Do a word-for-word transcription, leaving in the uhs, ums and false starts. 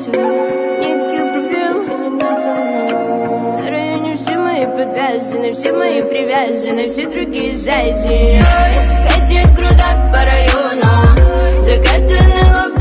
все, никаких проблем. На районе все мои подвязаны, все мои привязаны, все другие сзади. Катит крузак по району, закатанный лоб.